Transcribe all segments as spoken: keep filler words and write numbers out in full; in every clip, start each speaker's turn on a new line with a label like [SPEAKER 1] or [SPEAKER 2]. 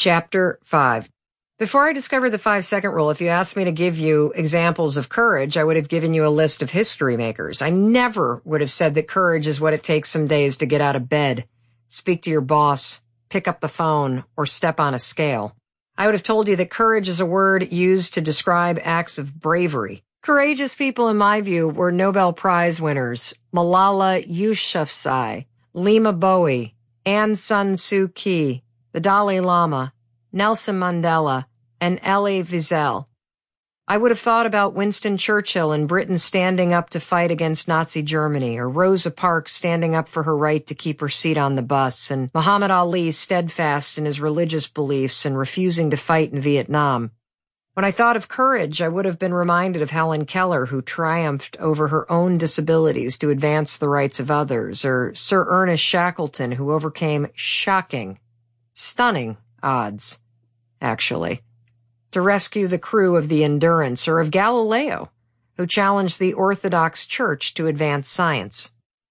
[SPEAKER 1] Chapter five. Before I discovered the five-second rule, if you asked me to give you examples of courage, I would have given you a list of history makers. I never would have said that courage is what it takes some days to get out of bed, speak to your boss, pick up the phone, or step on a scale. I would have told you that courage is a word used to describe acts of bravery. Courageous people, in my view, were Nobel Prize winners Malala Yousafzai, Lima Bowie, Aung San Suu Kyi, the Dalai Lama, Nelson Mandela, and Elie Wiesel. I would have thought about Winston Churchill in Britain standing up to fight against Nazi Germany, or Rosa Parks standing up for her right to keep her seat on the bus, and Muhammad Ali steadfast in his religious beliefs and refusing to fight in Vietnam. When I thought of courage, I would have been reminded of Helen Keller, who triumphed over her own disabilities to advance the rights of others, or Sir Ernest Shackleton, who overcame shocking, stunning odds, actually, to rescue the crew of the Endurance, or of Galileo, who challenged the Orthodox Church to advance science.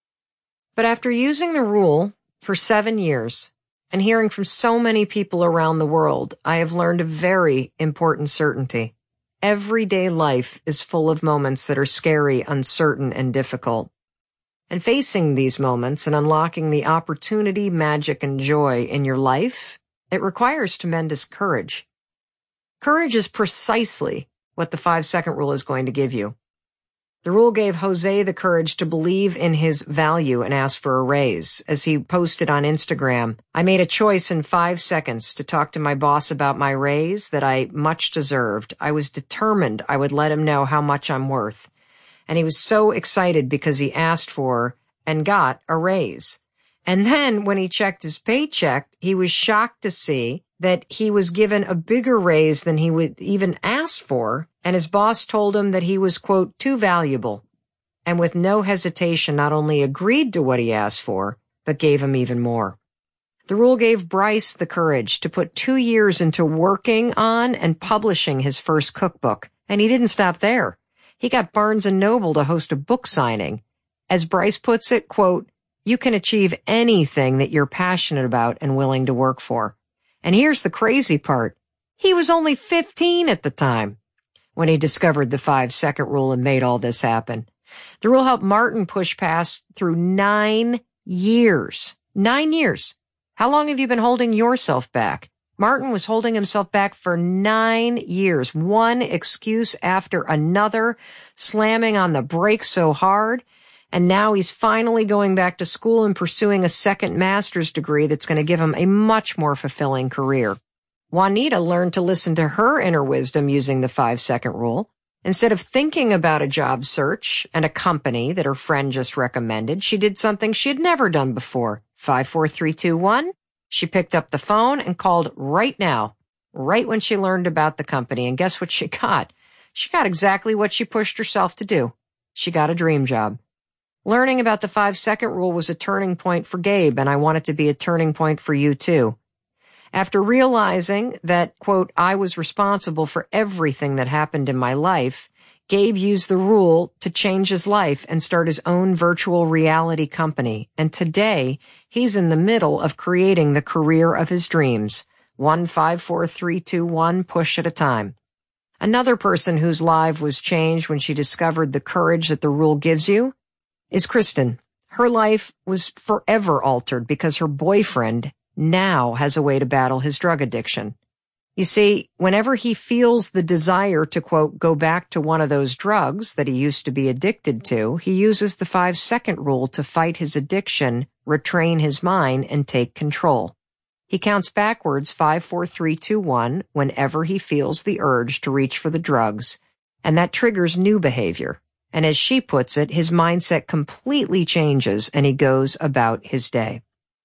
[SPEAKER 1] But after using the rule for seven years and hearing from so many people around the world, I have learned a very important certainty. Everyday life is full of moments that are scary, uncertain, and difficult. And facing these moments and unlocking the opportunity, magic, and joy in your life, it requires tremendous courage. Courage is precisely what the five-second rule is going to give you. The rule gave Jose the courage to believe in his value and ask for a raise. As he posted on Instagram, I made a choice in five seconds to talk to my boss about my raise that I much deserved. I was determined I would let him know how much I'm worth. And he was so excited because he asked for and got a raise. And then when he checked his paycheck, he was shocked to see that he was given a bigger raise than he would even ask for, and his boss told him that he was, quote, too valuable, and with no hesitation not only agreed to what he asked for, but gave him even more. The rule gave Bryce the courage to put two years into working on and publishing his first cookbook, and he didn't stop there. He got Barnes and Noble to host a book signing. As Bryce puts it, quote, you can achieve anything that you're passionate about and willing to work for. And here's the crazy part. He was only fifteen at the time when he discovered the five-second rule and made all this happen. The rule helped Martin push past through nine years. Nine years. How long have you been holding yourself back? Martin was holding himself back for nine years, one excuse after another, slamming on the brakes so hard. And now he's finally going back to school and pursuing a second master's degree that's going to give him a much more fulfilling career. Juanita learned to listen to her inner wisdom using the five-second rule. Instead of thinking about a job search and a company that her friend just recommended, she did something she had never done before. Five, four, three, two, one. She picked up the phone and called right now, right when she learned about the company. And guess what she got? She got exactly what she pushed herself to do. She got a dream job. Learning about the five-second rule was a turning point for Gabe, and I want it to be a turning point for you too. After realizing that, quote, I was responsible for everything that happened in my life, Gabe used the rule to change his life and start his own virtual reality company. And today, he's in the middle of creating the career of his dreams. One, five, four, three, two, one, push at a time. Another person whose life was changed when she discovered the courage that the rule gives you is Kristen. Her life was forever altered because her boyfriend now has a way to battle his drug addiction. You see, whenever he feels the desire to, quote, go back to one of those drugs that he used to be addicted to, he uses the five-second rule to fight his addiction, retrain his mind, and take control. He counts backwards five, four, three, two, one whenever he feels the urge to reach for the drugs, and that triggers new behavior. And as she puts it, his mindset completely changes and he goes about his day.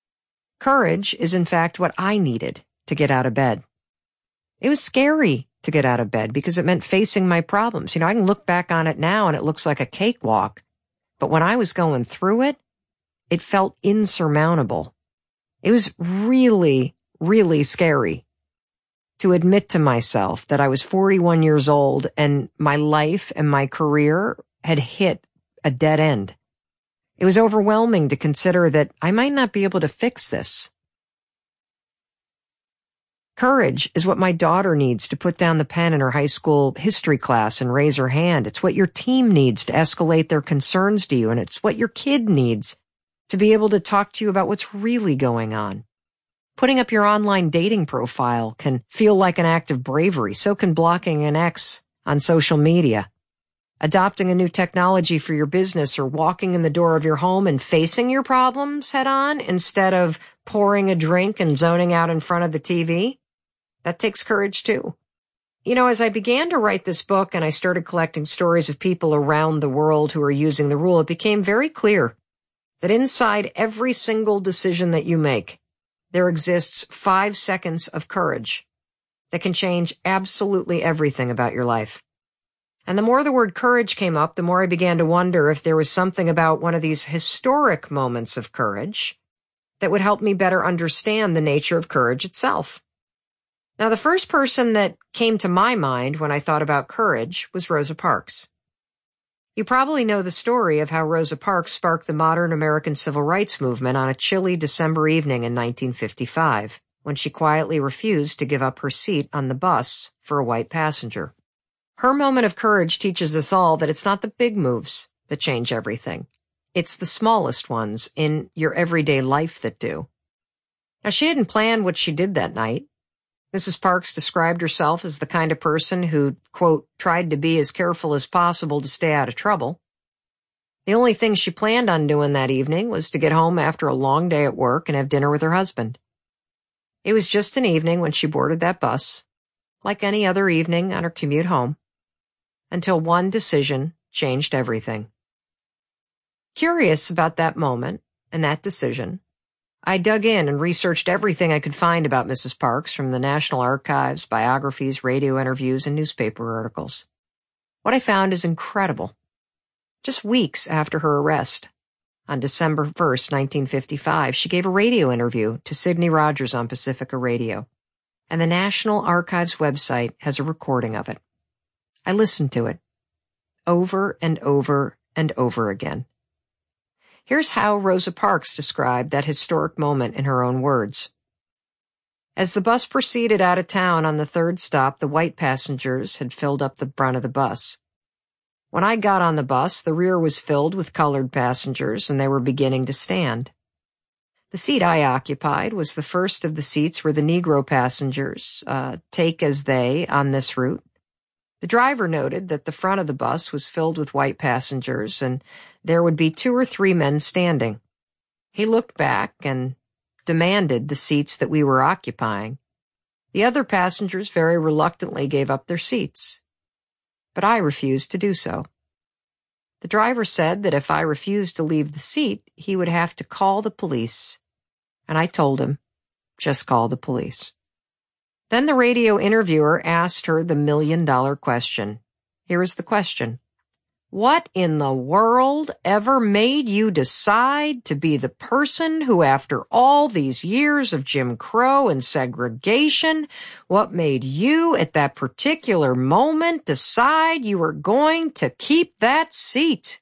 [SPEAKER 1] Courage is in fact what I needed to get out of bed. It was scary to get out of bed because it meant facing my problems. You know, I can look back on it now and it looks like a cakewalk. But when I was going through it, it felt insurmountable. It was really, really scary to admit to myself that I was forty-one years old and my life and my career had hit a dead end. It was overwhelming to consider that I might not be able to fix this. Courage is what my daughter needs to put down the pen in her high school history class and raise her hand. It's what your team needs to escalate their concerns to you, and it's what your kid needs to be able to talk to you about what's really going on. Putting up your online dating profile can feel like an act of bravery. So can blocking an ex on social media. Adopting a new technology for your business or walking in the door of your home and facing your problems head on instead of pouring a drink and zoning out in front of the T V. That takes courage too. You know, as I began to write this book and I started collecting stories of people around the world who are using the rule, it became very clear that inside every single decision that you make, there exists five seconds of courage that can change absolutely everything about your life. And the more the word courage came up, the more I began to wonder if there was something about one of these historic moments of courage that would help me better understand the nature of courage itself. Now, the first person that came to my mind when I thought about courage was Rosa Parks. You probably know the story of how Rosa Parks sparked the modern American civil rights movement on a chilly December evening in nineteen fifty-five, when she quietly refused to give up her seat on the bus for a white passenger. Her moment of courage teaches us all that it's not the big moves that change everything. It's the smallest ones in your everyday life that do. Now, she didn't plan what she did that night. Missus Parks described herself as the kind of person who, quote, tried to be as careful as possible to stay out of trouble. The only thing she planned on doing that evening was to get home after a long day at work and have dinner with her husband. It was just an evening when she boarded that bus, like any other evening on her commute home, until one decision changed everything. Curious about that moment and that decision, I dug in and researched everything I could find about Missus Parks from the National Archives, biographies, radio interviews, and newspaper articles. What I found is incredible. Just weeks after her arrest, on December first, nineteen fifty-five, she gave a radio interview to Sidney Rogers on Pacifica Radio, and the National Archives website has a recording of it. I listened to it over and over and over again. Here's how Rosa Parks described that historic moment in her own words. As the bus proceeded out of town on the third stop, the white passengers had filled up the front of the bus. When I got on the bus, the rear was filled with colored passengers, and they were beginning to stand. The seat I occupied was the first of the seats where the Negro passengers uh, take as they on this route. The driver noted that the front of the bus was filled with white passengers, and there would be two or three men standing. He looked back and demanded the seats that we were occupying. The other passengers very reluctantly gave up their seats, but I refused to do so. The driver said that if I refused to leave the seat, he would have to call the police, and I told him, just call the police. Then the radio interviewer asked her the million-dollar question. Here is the question. What in the world ever made you decide to be the person who, after all these years of Jim Crow and segregation, what made you at that particular moment decide you were going to keep that seat?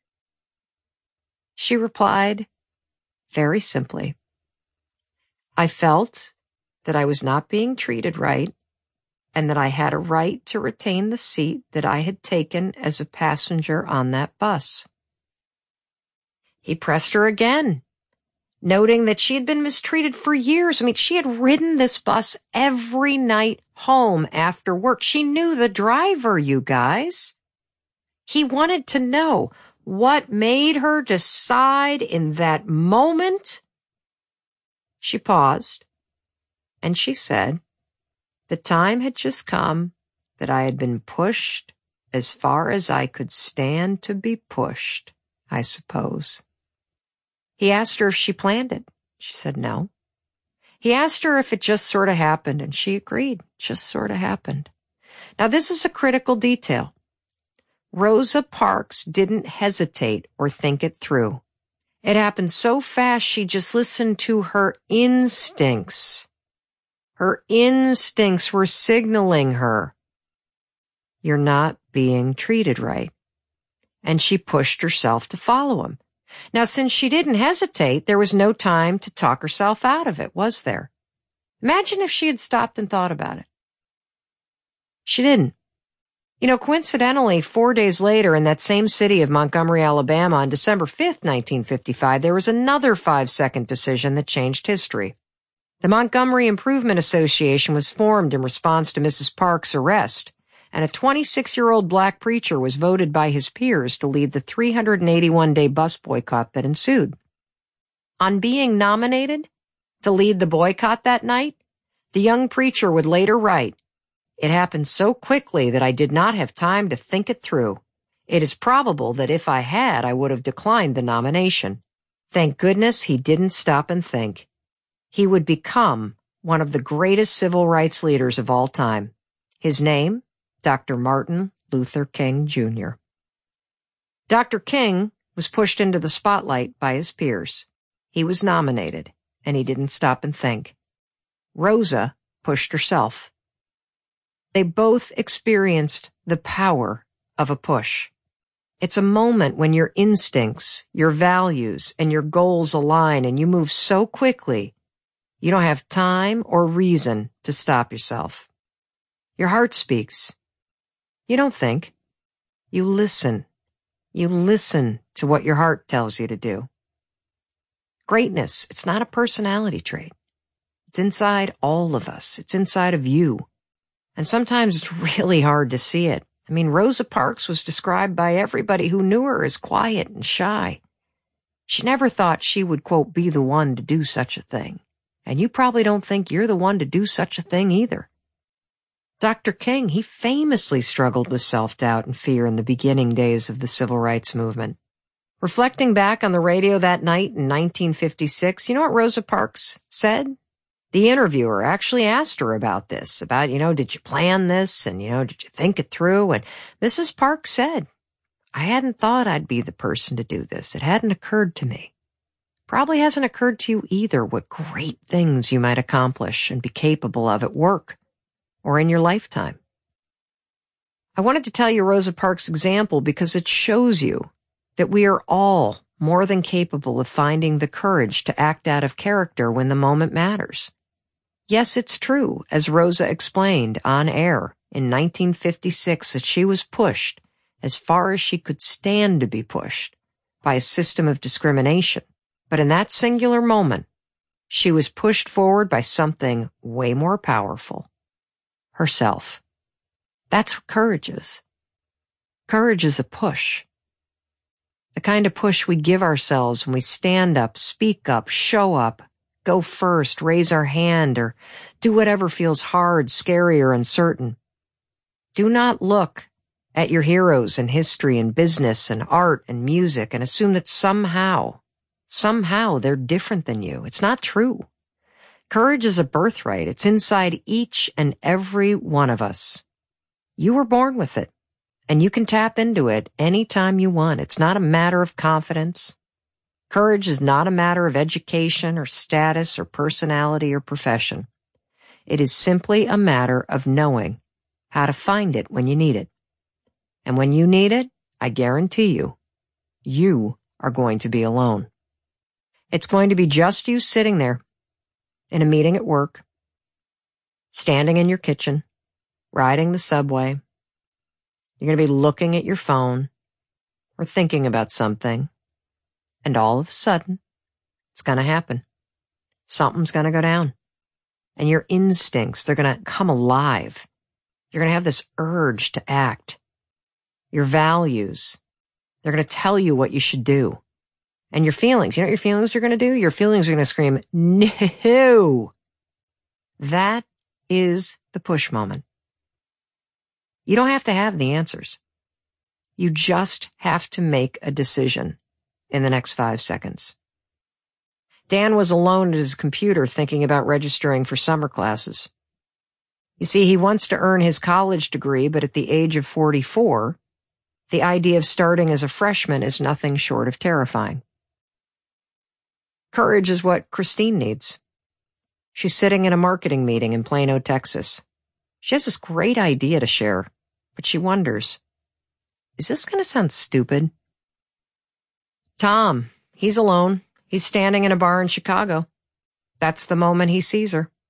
[SPEAKER 1] She replied, very simply, I felt that I was not being treated right, and that I had a right to retain the seat that I had taken as a passenger on that bus. He pressed her again, noting that she had been mistreated for years. I mean, she had ridden this bus every night home after work. She knew the driver, you guys. He wanted to know what made her decide in that moment. She paused. And she said, the time had just come that I had been pushed as far as I could stand to be pushed, I suppose. He asked her if she planned it. She said no. He asked her if it just sort of happened, and she agreed, just sort of happened. Now, this is a critical detail. Rosa Parks didn't hesitate or think it through. It happened so fast she just listened to her instincts. Her instincts were signaling her, you're not being treated right. And she pushed herself to follow him. Now, since she didn't hesitate, there was no time to talk herself out of it, was there? Imagine if she had stopped and thought about it. She didn't. You know, coincidentally, four days later in that same city of Montgomery, Alabama, on December fifth, nineteen fifty-five, there was another five-second decision that changed history. The Montgomery Improvement Association was formed in response to Missus Parks' arrest, and a twenty-six-year-old black preacher was voted by his peers to lead the three hundred eighty-one day bus boycott that ensued. On being nominated to lead the boycott that night, the young preacher would later write, "It happened so quickly that I did not have time to think it through. It is probable that if I had, I would have declined the nomination. Thank goodness he didn't stop and think. He would become one of the greatest civil rights leaders of all time. His name, Doctor Martin Luther King, Junior" Doctor King was pushed into the spotlight by his peers. He was nominated, and he didn't stop and think. Rosa pushed herself. They both experienced the power of a push. It's a moment when your instincts, your values, and your goals align and you move so quickly, you don't have time or reason to stop yourself. Your heart speaks. You don't think. You listen. You listen to what your heart tells you to do. Greatness, it's not a personality trait. It's inside all of us. It's inside of you. And sometimes it's really hard to see it. I mean, Rosa Parks was described by everybody who knew her as quiet and shy. She never thought she would, quote, be the one to do such a thing. And you probably don't think you're the one to do such a thing either. Doctor King, he famously struggled with self-doubt and fear in the beginning days of the civil rights movement. Reflecting back on the radio that night in nineteen fifty-six, you know what Rosa Parks said? The interviewer actually asked her about this, about, you know, did you plan this? And, you know, did you think it through? And Missus Parks said, I hadn't thought I'd be the person to do this. It hadn't occurred to me. Probably hasn't occurred to you either what great things you might accomplish and be capable of at work or in your lifetime. I wanted to tell you Rosa Parks' example because it shows you that we are all more than capable of finding the courage to act out of character when the moment matters. Yes, it's true, as Rosa explained on air in nineteen fifty-six, that she was pushed as far as she could stand to be pushed by a system of discrimination. But in that singular moment, she was pushed forward by something way more powerful, herself. That's what courage is. Courage is a push. The kind of push we give ourselves when we stand up, speak up, show up, go first, raise our hand, or do whatever feels hard, scary, or uncertain. Do not look at your heroes in history and business and art and music and assume that somehow, somehow they're different than you. It's not true. Courage is a birthright. It's inside each and every one of us. You were born with it, and you can tap into it anytime you want. It's not a matter of confidence. Courage is not a matter of education or status or personality or profession. It is simply a matter of knowing how to find it when you need it. And when you need it, I guarantee you, you are going to be alone. It's going to be just you sitting there in a meeting at work, standing in your kitchen, riding the subway. You're going to be looking at your phone or thinking about something. And all of a sudden, it's going to happen. Something's going to go down. And your instincts, they're going to come alive. You're going to have this urge to act. Your values, they're going to tell you what you should do. And your feelings, you know what your feelings are going to do? Your feelings are going to scream, no! That is the push moment. You don't have to have the answers. You just have to make a decision in the next five seconds. Dan was alone at his computer thinking about registering for summer classes. You see, he wants to earn his college degree, but at the age of forty-four, the idea of starting as a freshman is nothing short of terrifying. Courage is what Christine needs. She's sitting in a marketing meeting in Plano, Texas. She has this great idea to share, but she wonders, is this going to sound stupid? Tom, he's alone. He's standing in a bar in Chicago. That's the moment he sees her.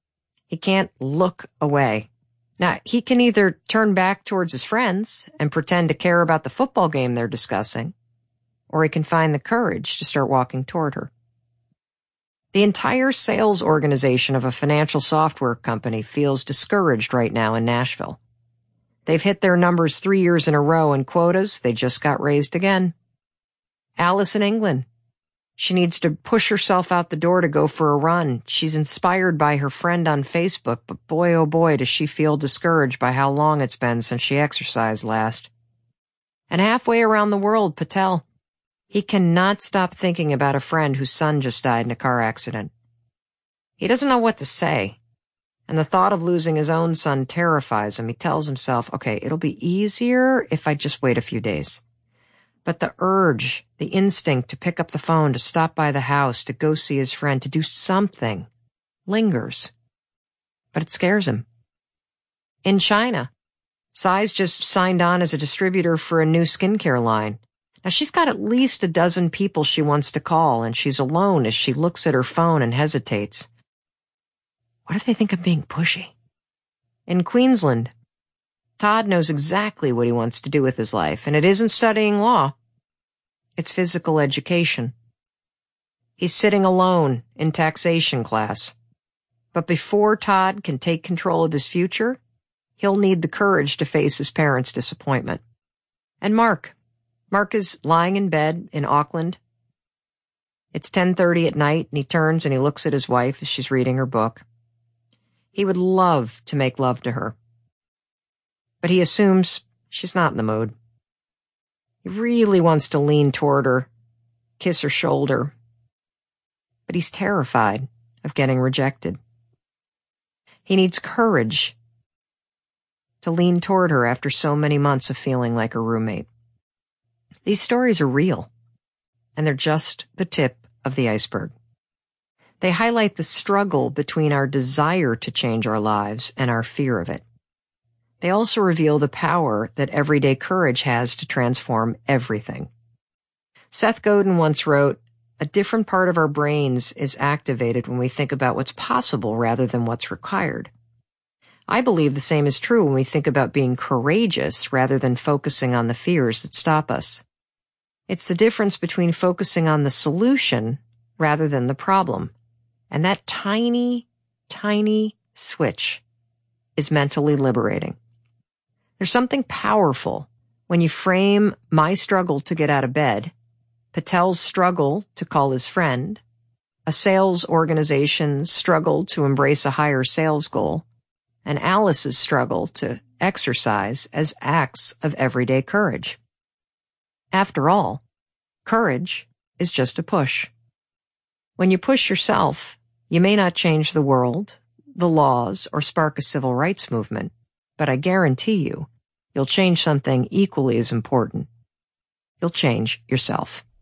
[SPEAKER 1] He can't look away. Now, he can either turn back towards his friends and pretend to care about the football game they're discussing, or he can find the courage to start walking toward her. The entire sales organization of a financial software company feels discouraged right now in Nashville. They've hit their numbers three years in a row, and quotas, they just got raised again. Alice in England. She needs to push herself out the door to go for a run. She's inspired by her friend on Facebook, but boy, oh boy, does she feel discouraged by how long it's been since she exercised last. And halfway around the world, Patel. He cannot stop thinking about a friend whose son just died in a car accident. He doesn't know what to say, and the thought of losing his own son terrifies him. He tells himself, okay, it'll be easier if I just wait a few days. But the urge, the instinct to pick up the phone, to stop by the house, to go see his friend, to do something, lingers. But it scares him. In China, Sai's just signed on as a distributor for a new skincare line. Now, she's got at least a dozen people she wants to call, and she's alone as she looks at her phone and hesitates. What if they think I'm being pushy? In Queensland, Todd knows exactly what he wants to do with his life, and it isn't studying law. It's physical education. He's sitting alone in taxation class. But before Todd can take control of his future, he'll need the courage to face his parents' disappointment. And Mark. Mark is lying in bed in Auckland. It's ten thirty at night, and he turns and he looks at his wife as she's reading her book. He would love to make love to her, but he assumes she's not in the mood. He really wants to lean toward her, kiss her shoulder, but he's terrified of getting rejected. He needs courage to lean toward her after so many months of feeling like a roommate. These stories are real, and they're just the tip of the iceberg. They highlight the struggle between our desire to change our lives and our fear of it. They also reveal the power that everyday courage has to transform everything. Seth Godin once wrote, "A different part of our brains is activated when we think about what's possible rather than what's required." I believe the same is true when we think about being courageous rather than focusing on the fears that stop us. It's the difference between focusing on the solution rather than the problem. And that tiny, tiny switch is mentally liberating. There's something powerful when you frame my struggle to get out of bed, Patel's struggle to call his friend, a sales organization's struggle to embrace a higher sales goal, and Alice's struggle to exercise as acts of everyday courage. After all, courage is just a push. When you push yourself, you may not change the world, the laws, or spark a civil rights movement, but I guarantee you, you'll change something equally as important. You'll change yourself.